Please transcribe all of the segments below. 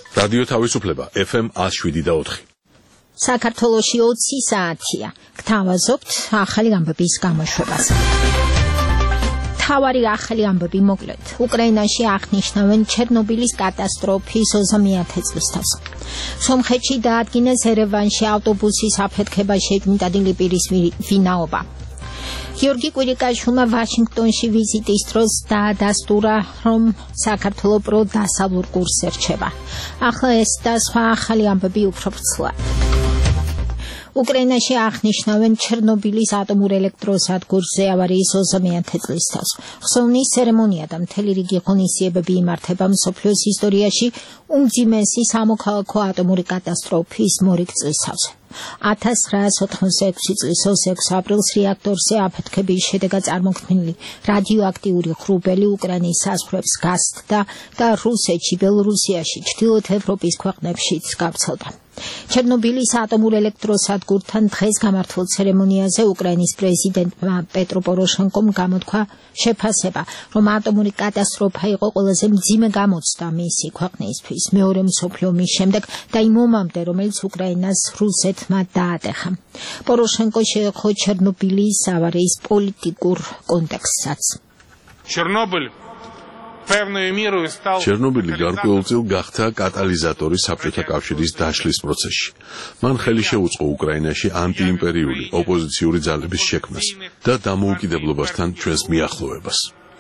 რადიო თავისუფლება FM 107.4. საქართველოში 20 საათია. გთავაზობთ ახალი ამბების გამოშვებას. თავარი ახალი ამბები მოკლედ. უკრაინაში აღნიშნავენ ჩერნობილის კატასტროფის 20-ე წლის თავს. სომხეთში დაადგინეს ერევანში ავტობუსის აფეთქება შექმნილი პირის ვინაობა. გიორგი კვირიკაშვილმა ვაშინგტონში ვიზიტის დროს დაადასტურა, რომ საქართველო პროდასავლურ კურსს ერჩება. ახლა ეს და სხვა ახალი ამბები უფრო ვრცლად. უკრაინაში აღნიშნავენ ჩერნობილის ატომურ ელექტროსადგურზე ავარიის 20-ე წლის თავს. ხსოვნის ცერემონია და მთელი რიგი ღონისძიებები იმართება მსოფლიოს ისტორიაში უმძიმესი სამოქალაქო ატომური კატასტროფის მორიგ წლის თავს. 1986 წლის 26 აპრილს რეაქტორზე აფეთქების შედეგად წარმოქმნილი რადიოაქტიური ღრუბელი უკრაინის საზღვრებს გასცდა და რუსეთში, ბელორუსიაში, ჩრდილოეთ ევროპის ქვეყნებშიც გავრცელდა. ჩერნობილის ატომურ ელექტროსადგურთან დღეს გამართულ ცერემონიაზე უკრაინის პრეზიდენტმა პეტრო პოროშენკომ გამოთქვა შეფასება, რომ ატომური კატასტროფა იყო ყველაზე მძიმე გამოცდა მისი ქვეყნისთვის მეორე მსოფლიო ომის შემდეგ და იმ ომამდე, რომელიც უკრაინას რუსეთმა დაატეხა. პოროშენკო შეეხო ჩერნობილის ავარიის პოლიტიკურ კონტექსტსაც. ჩერნობილი გარკვეულწილ გახდა კატალიზატორი საბჭოთა კავშირის დაშლის პროცესში. მან ხელი შეუწყო უკრაინაში ანტიიმპერიული ოპოზიციური ძალების შექმნას და დამოუკიდებლობასთან ჩვენს მიახლოვებას.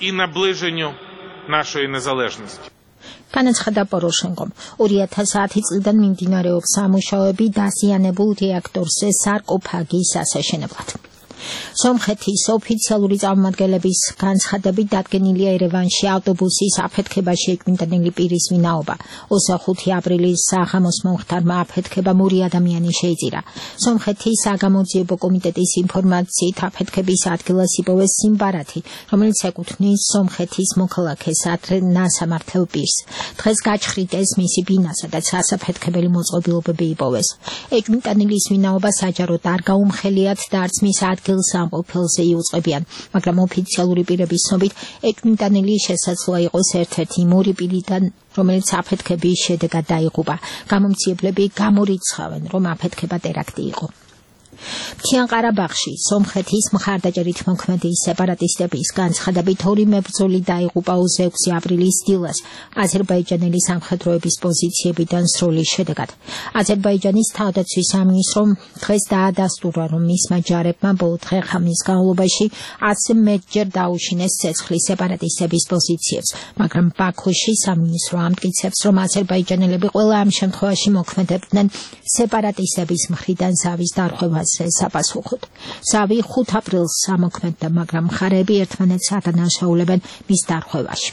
განაცხადა პოროშენკომ. 2010 წლიდან მიმდინარეობს სამუშაოები დაზიანებულ რეაქტორზე სარკოფაგის ასაშენებლად. სომხეთის ოფიციალური წარმომადგენლების განცხადებით დადგენილია ერევანში ავტობუსის აფეთქება შექმნილი პირის ვინაობა. 25 აპრილის საღამოს მომხდარმა აფეთქებამ 2 ადამიანი შეიწირა. სომხეთის საგამოძიებო კომიტეტის ინფორმაციით აფეთქების ადგილას იპოვეს სიმბარათი, რომელიც ეკუთვნის სომხეთის მოქალაქეს ადრე ნასამართლ პირს. დღეს გაჩხრიტეს მისი ბინა, სადაც ასაფეთქებელი მოწყობილობები იპოვეს. ეჭვმიტანილის ვინაობა საჯაროდ არ გაუმხელიათ და არც მის სამყოფელზე იუწყებიან, მაგრამ ოფიციალური პირების ცნობით ეჭვმიტანილი შესაძლოა იყოს ერთ-ერთი იმ ორი პირიდან, რომელიც აფეთქების შედეგად დაიღუპა. გამომცემლები გამორიცხავენ, რომ აფეთქება ტერაქტი იყო. მთიან ყარაბაღში სომხეთის მხარდაჭერით მოქმედი სეპარატისტების განცხადებით 2 მებრძოლი დაიღუპა 26 აპრილის დილას აზერბაიჯანელი სამხედროების პოზიციებიდან სროლის შედეგად. აზერბაიჯანის თავდაცვის სამინისტრომ დღეს დაადასტურა, რომ მისმა ჯარებმა ბოლო დღე-ღამის განმავლობაში 100 მეტჯერ დაუშინეს ცეცხლის სეპარატისტების პოზიციებს, მაგრამ ბაქოში სამინისტრო ამტკიცებს, რომ აზერბაიჯანელები ყველა ამ შემთხვევაში მოქმედებდნენ სეპარატისტების მხრიდან ზავის დარღვევას საპასუხოდ. ზავი 5 აპრილს ამოქმედდა, მაგრამ მხარეები ერთმანეთს ადანაშაულებენ მის დარღვევაში.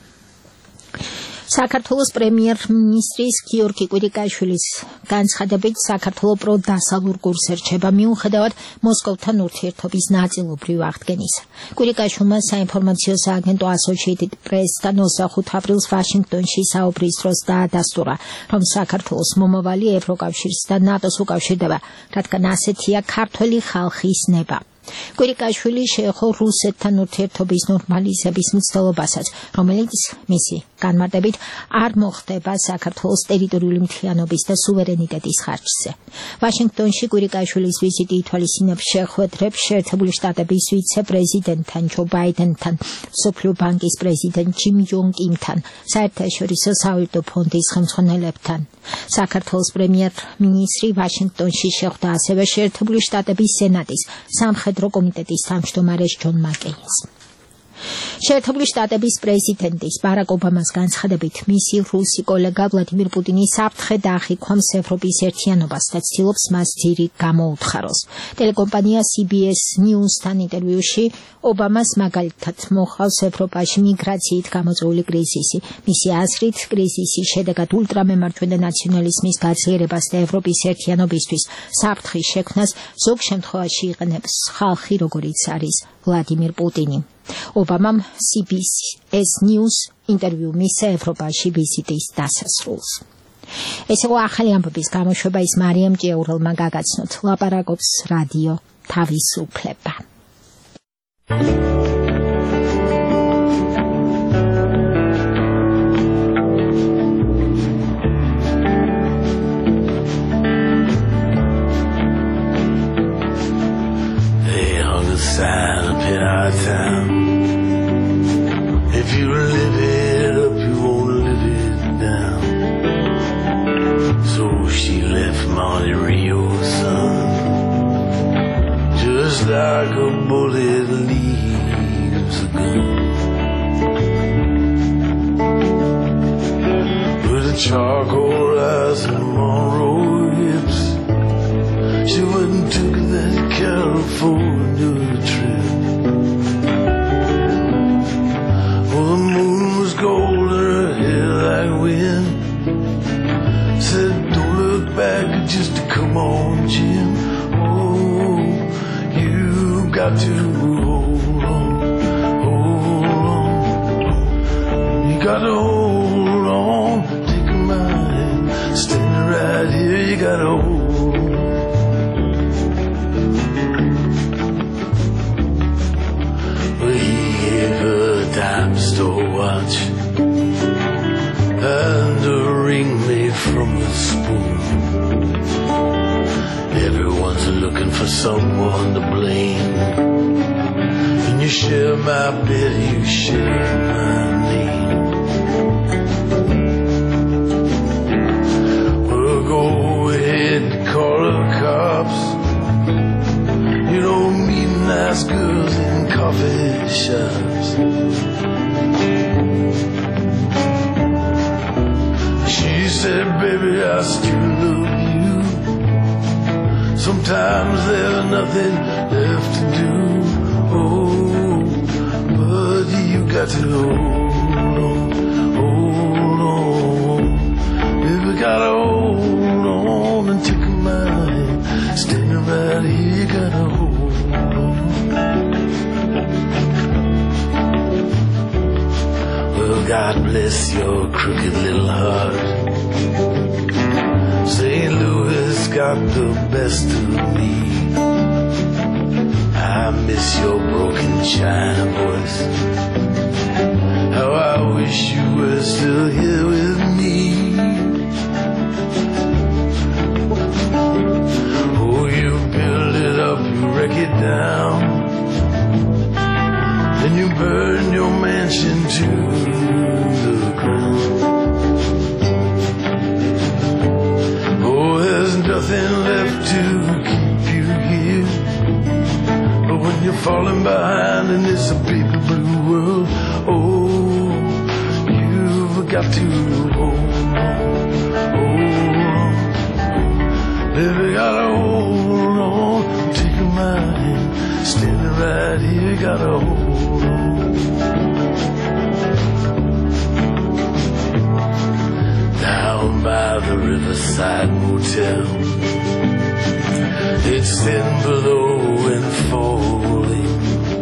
საქართველოს პრემიერ-მინისტრის გიორგი კვირიკაშვილის განცხადებით საქართველო პროდასავლურ კურსს ერჩება მიუხედავად მოსკოვთან ურთიერთობის ნაწილობრივ აღდგენისა. კვირიკაშვილმა საინფორმაციო სააგენტო Associated Press-თან 25 აპრილს ვაშინგტონში საუბრის დროს დაადასტურა, რომ საქართველოს მომავალი ევროკავშირს და ნატოს უკავშირდება, რადგან ასეთია ქართველი ხალხის ნება. კვირიკაშვილი შეეხო რუსეთთან ურთიერთობის ნორმალიზების მცდელობასაც, რომელიც მისი განმარტებით არ მოხდება საქართველოს ტერიტორიული მთლიანობის და სუვერენიტეტის ხარჯზე. ვაშინგტონში კვირიკაშვილის ვიზიტი ითვალისწინებს შეხვედრებს შეერთებული შტატების ვიცე-პრეზიდენტთან ჯო ბაიდენთან, მსოფლიო ბანკის პრეზიდენტ ჯიმ იონ კიმთან, საერთაშორისო სავალუტო ფონდის ხელმძღვანელებთან. საქართველოს პრემიერ-მინისტრი ვაშინგტონში შეხვდა ასევე შეერთებული შტატების სენატის სამხედრო კომიტეტის თავმჯდომარეს ჯონ მაკეინს. შეერთებული შტატების პრეზიდენტის ბარაკ ობამას განცხადებით, მისი რუსი კოლეგა ვლადიმირ პუტინი საფრთხე დაახიქვამს ევროპის ერთიანობას და ცდილობს მას ძირი გამოუთხაროს. ტელეკომპანია CBS News-თან ინტერვიუში ობამას მაგალითად მოჰყავს ევროპაში მიგრაციით გამოწვეული კრიზისი. მისი აზრით, კრიზისის შედეგად ულტრამემარჯვენე ნაციონალიზმის გაძლიერებას და ევროპის ერთიანობისთვის საფრთხის შექმნას ზოგ შემთხვევაში იყენებს ხალხი, როგორიც არის ვლადიმირ პუტინი. ობამამ CBS News ინტერვიუ მისცა ევროპაში ვიზიტის დასასრულს. ეს იყო ახალი ამბების გამოშვება, ის მარიამ ჭიაურელმა გაგაცნოთ. ლაპარაკობს რადიო თავისუფლება. a sign up in our town. If you live it up, you won't live it down. So she left Monte Rio, son, just like a bullet leaves a gun. With a charcoal eyes and Monroe hips, she went and took that California trip. Well, the moon was gold and her hair like wind. Said, don't look back, just come on, Jim. Oh, you got to hold on, hold on. You got to hold on, take my hand, standing right here, you got to hold on. Dime store watch and a ring made from a spoon. Everyone's looking for someone to blame. And you share my bed, you share my name. Well, go ahead and call the cops. You don't meet nice girls in coffee shops. She said, baby, I still love you. Sometimes there's nothing left to do. Oh, but you got to hold on, baby, gotta hold on and take my hand, standing right here, you gotta hold on. Well, God bless your crooked little heart. St. Louis got the best of me. I miss your broken China voice. How I wish you were still here with me. Oh, you build it up, you wreck it down, and you burn your mansion to the ground. Oh, there's nothing left to keep you here. But when you're falling behind in this big blue world, oh, you've got to hold on, baby, gotta hold on, take my hand, standing right here, gotta hold on. Down by the Riverside Motel, it's thin below and falling.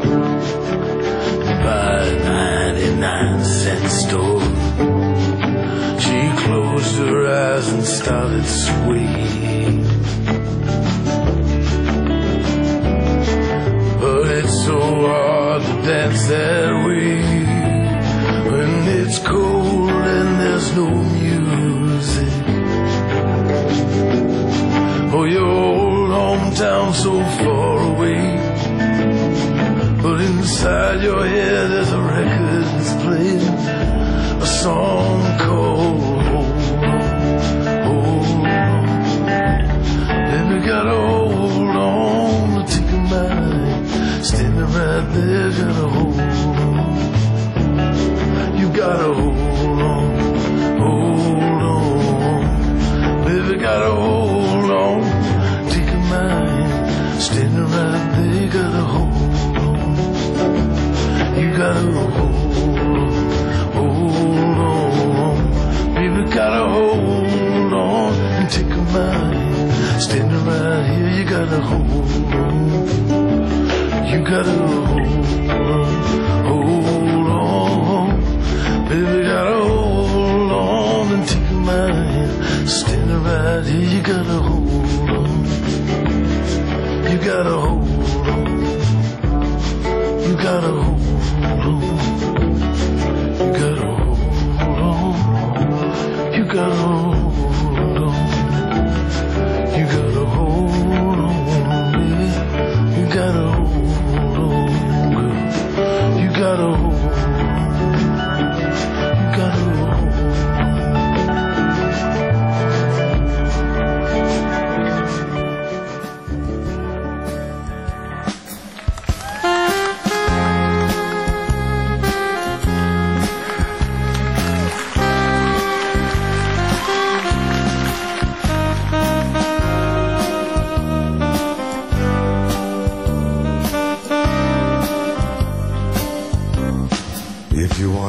By a 99-cent store, she closed her eyes and started swaying. But it's so hard to dance that way when it's cold and there's no music. Oh, your old hometown so far away, but inside your head there's a record that's playing a song called Hold On, Hold On. Baby, gotta hold on to take a mind, standing right there, gotta hold on. You gotta hold on, baby, gotta hold on, take a mind, standing right there, gotta hold on. You gotta hold on, baby, gotta hold on and take a mind, standing right here, you gotta hold on. You gotta hold on, baby, gotta hold on and take my hand, standing right here, you gotta hold on. You gotta hold on, you gotta hold on, you gotta hold on, you gotta hold on, you gotta hold on, baby, you gotta hold on.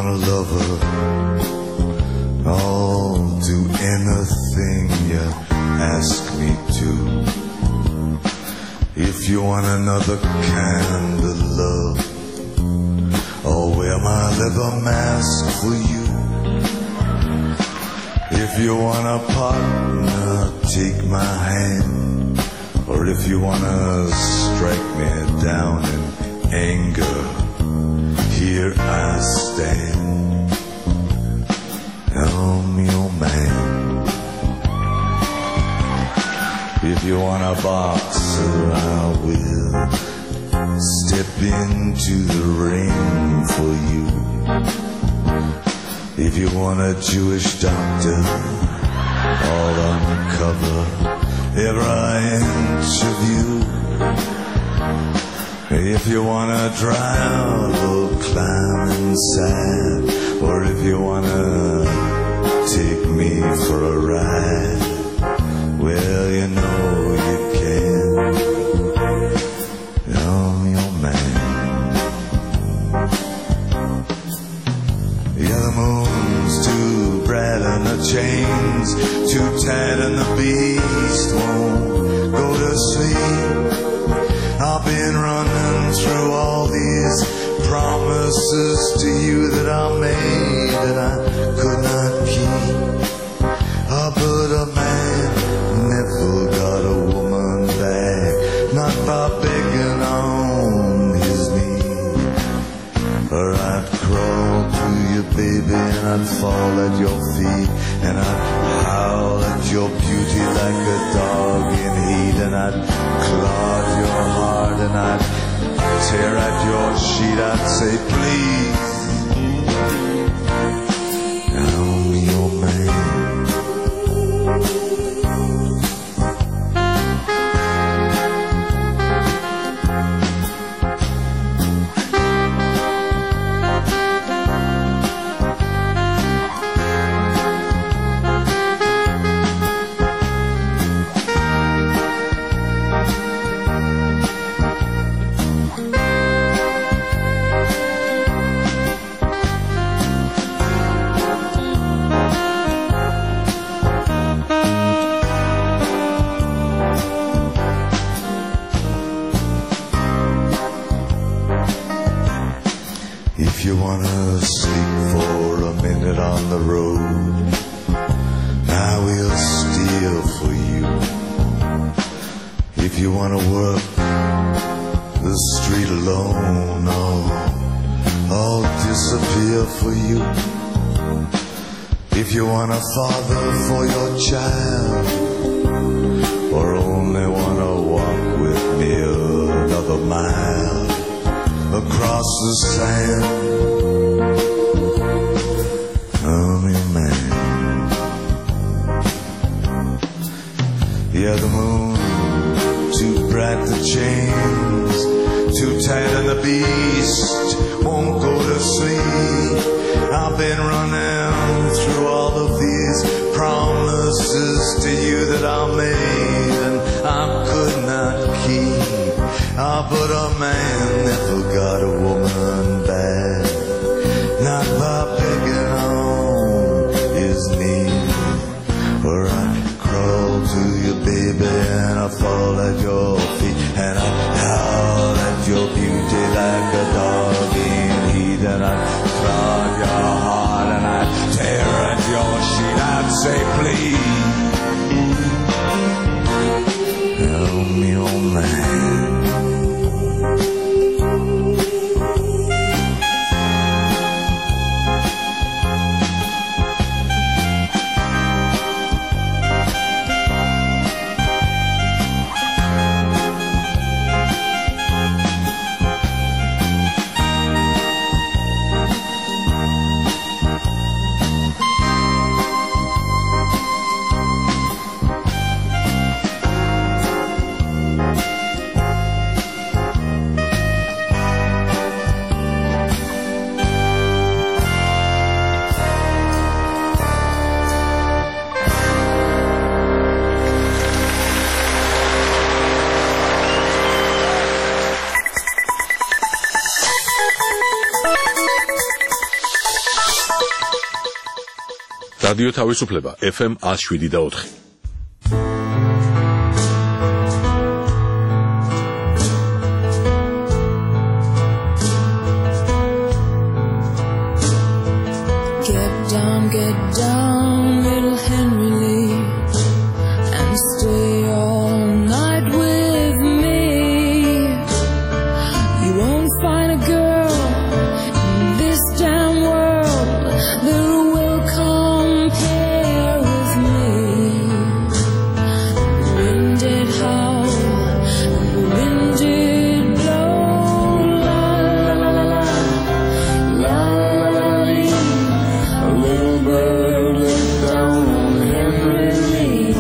wanna love her, I'll do anything you ask me to. If you want another kind of love, I'll wear my leather mask for you. If you want a partner, take my hand. Or if you wanna strike me down in anger, here I stand. I'm your man. If you want a boxer, I will step into the ring for you. If you want a Jewish doctor, I'll uncover every inch of you. If you wanna drown or climb inside, or if you wanna take me for a ride, well, you know you can. I'm your man. Yeah, the moon's too bright and the chains too tight and the beast won't go to sleep. I've been running through all these promises to you that I made that I could not keep. But a man never got a woman back, not by begging on his knee. Or I'd crawl to you, baby, and I'd fall at your feet, and I'd howl at your beauty like a dog in heat, and I'd claw at your heart, and I'd tear at your sheet. I'd say, please, I'm your man. If you wanna sleep for a minute on the road, I will steal for you. If you wanna work the street alone, I'll disappear for you. If you want a father for your child, or only wanna walk with me another mile across the sand, I'm your man. Yeah, the moon too bright, the chains too tight, and the beast won't go to sleep. I've been running through all of these promises to you that I made and I could not keep. But a man never got a woman back, not by begging on his knees. Or I'd crawl to you, baby, and I'd fall at your feet, and I'd howl at your beauty like a dog in heat, and I'd claw at your heart, and I'd tear at your sheet. I'd say, please, I'm your man. რადიო თავისუფლება FM 107.4. Get down, little Henry Lee, and stay all night with me. You won't find a girl in this damn world that will compare with me. The wind did howl, and the wind did blow, la la la la la, la la la la. A little bird looked down on Henry Lee.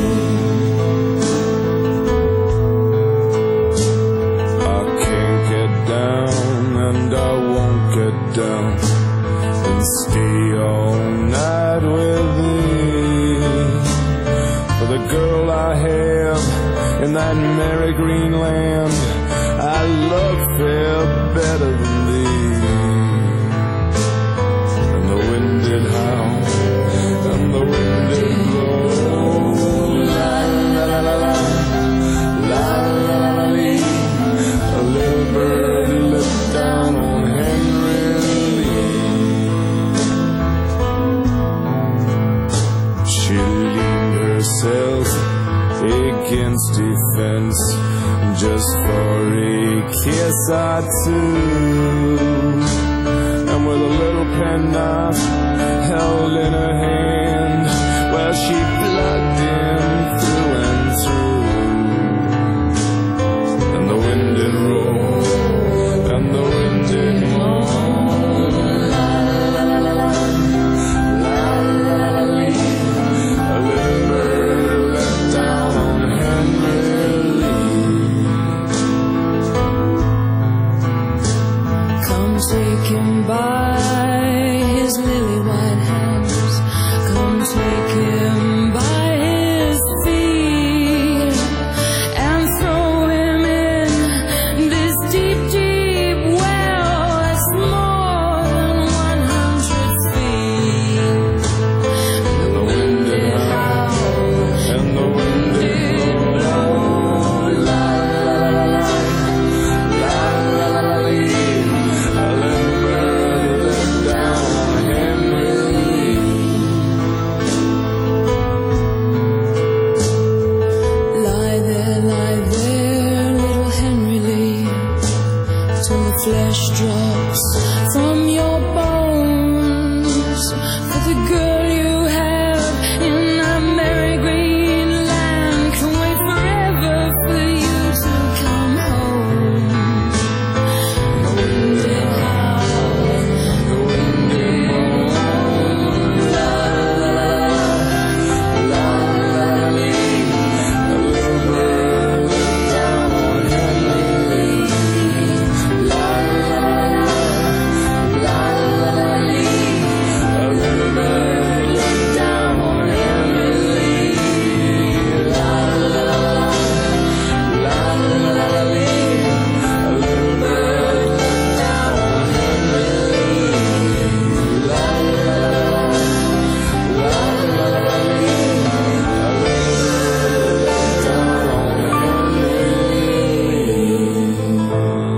I can't get down and I won't get down and stay all night with thee. For the girl I have in that merry green land, I love fair better than thee. And the wind did howl and the wind did blow, la la la la la, la la la la lee. A little bird looked down on Henry Lee. She leaned herself against a fence just for a kiss or two, and with a little penknife held in her hand, well, she plugged him through and through. And the wind did roll, and the wind did moan, la la la la la, la la la la. A little bird looked down on Henry Lee. Come take him by his lily white hands, come take him by his feet, and throw him in this deep, deep well that's more than 100 feet. And the wind did howl, and the wind did blow, la la la la la, la la la la. A little bird looked down on Henry Lee. Lie there, little Henry Lee, till the flesh drops from your bones. For the girl you have in that merry green land can wait forever for you to come home. The wind did howl, the wind did moan, la la la la, la la la lee. A little bird looked down on Henry Lee, la la la la, la la la lee. A little bird looked down on Henry Lee, la la la la, la la la lee. A little bird looked down on Henry Lee, la la la la, la la la lee. A little bird looked down on Henry Lee.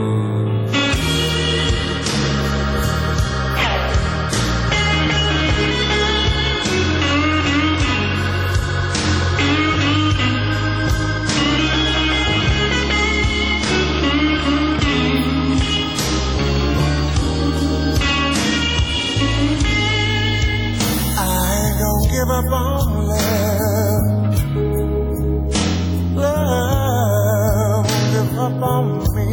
I ain't gonna give up on love. Love won't give up on me.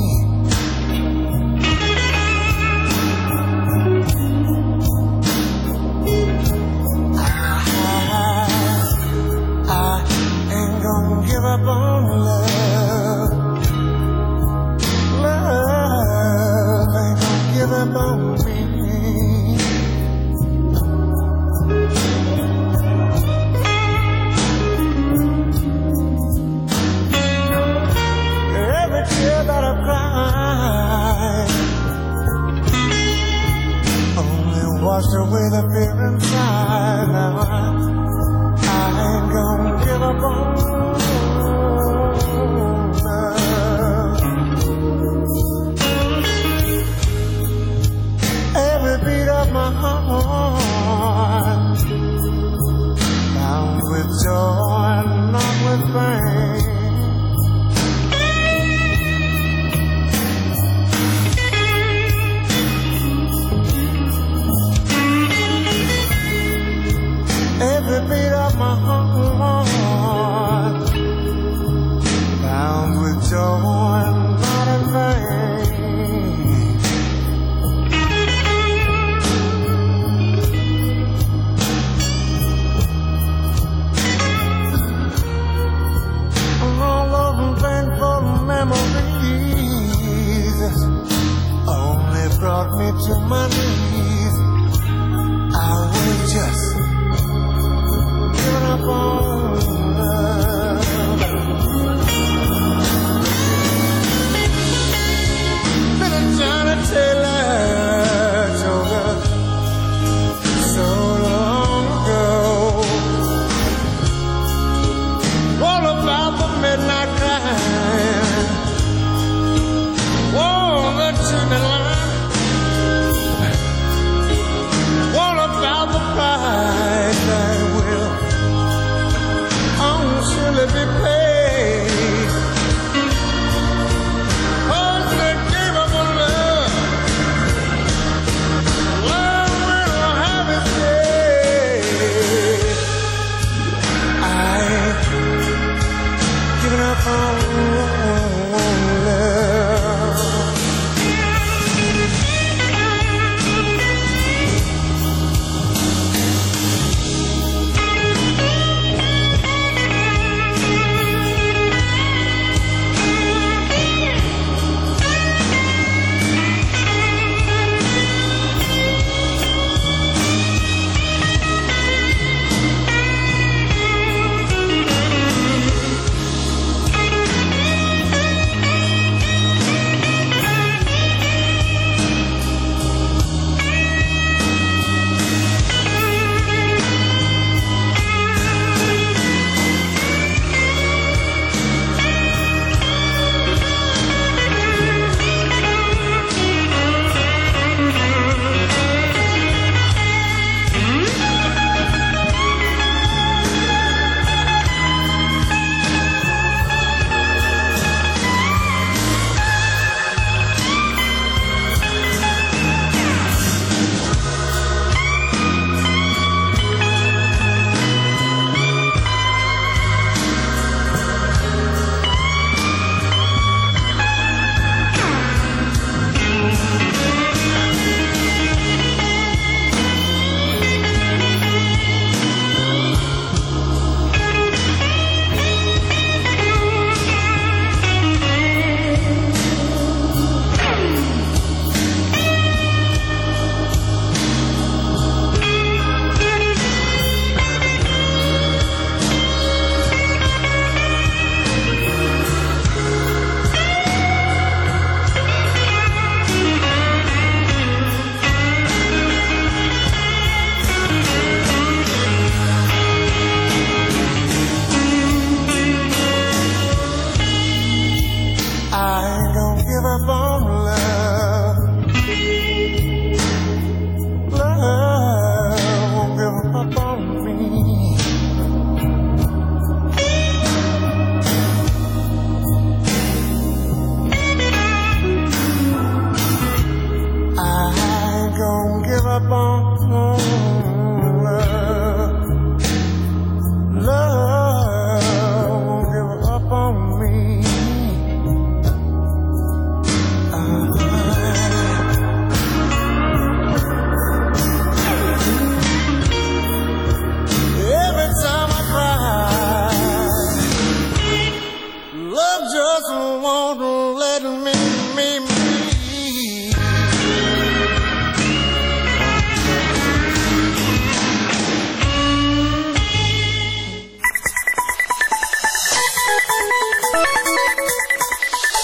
I ain't gonna give up on love. Love ain't gonna give up on me. washed away the fear inside. Now I ain't gonna give up on love. Every beat of my heart bound with joy and not with pain. Every beat of my heart bound with joy and not in vain. All those painful memories only brought me to my knees. I was just giving up on love. Been a Johnny Taylor joker so long ago. All about the midnight crying, oh, the chimney line. All about the price that will surely be paid. Oh, they gave up on love. Love will have its day. I ain't giving up on love.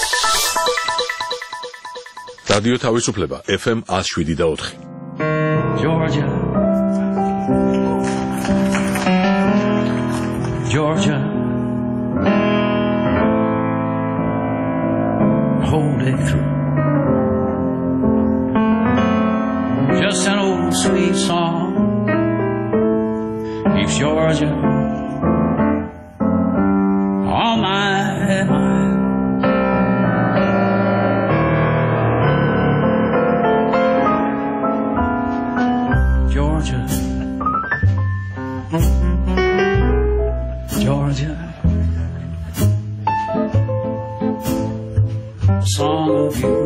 რადიო თავისუფლება FM 107 და 4. Georgia, Georgia, hold it through. Just an old sweet song keeps Georgia on my mind. Georgia, Georgia, a song of you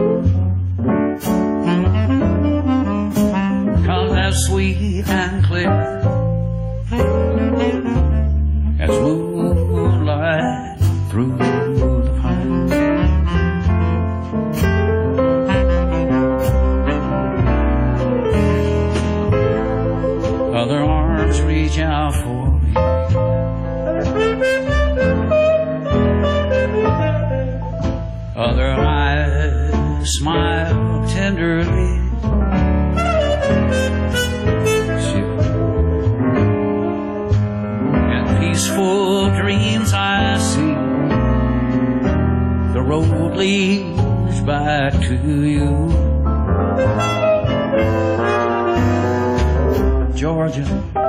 comes as sweet and clear as moonlight through the pine. Other arms reach out for me, other eyes smile tenderly. And peaceful dreams I see, the road leads back to you. Georgia,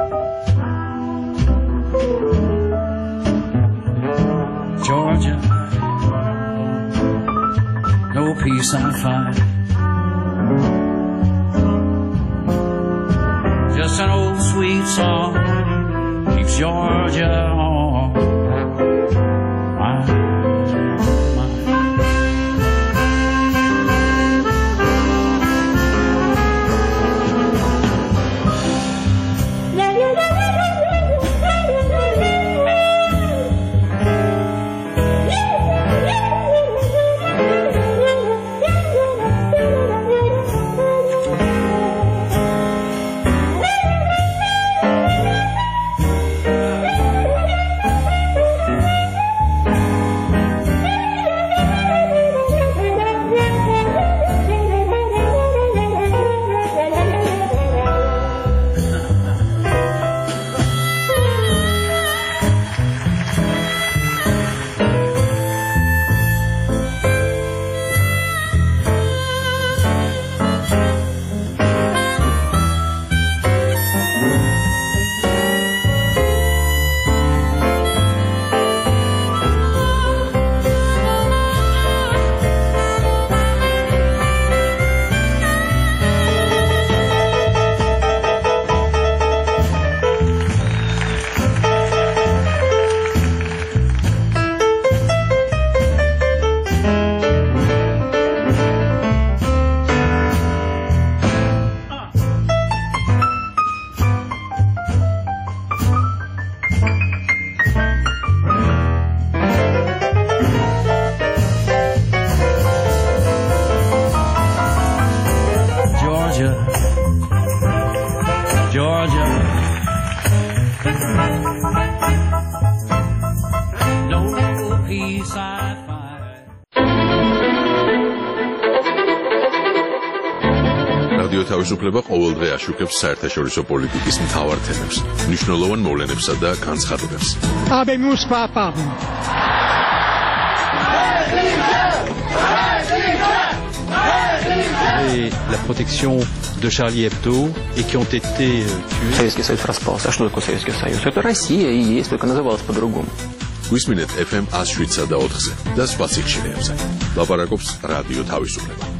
Georgia, no peace I find, just an old sweet song keeps Georgia on my mind. Georgia, no peace I find. რადიო თავისუფლება ყოველდღე აშუქებს საერთაშორისო პოლიტიკის მთავარ თემებს, მნიშვნელოვან მოვლენებსა და განცხადებებს. Habemus papam. Et la protection de Charlie Hebdo et qui ont été tués. Советский Союз распался. А что такое Советский Союз? Это Россия и есть, только называлась по-другому. გვისმინეთ FM 107 და 4-ზე და სხვა სიხშირეებზე. ლაპარაკობს რადიო თავისუფლება.